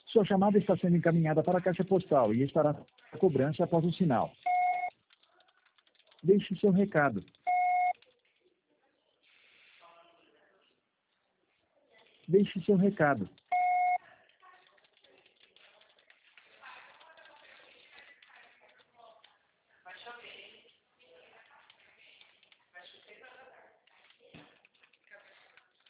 Sua chamada está sendo encaminhada para a caixa postal e estará a cobrança após o sinal. Deixe seu recado. Deixe seu recado.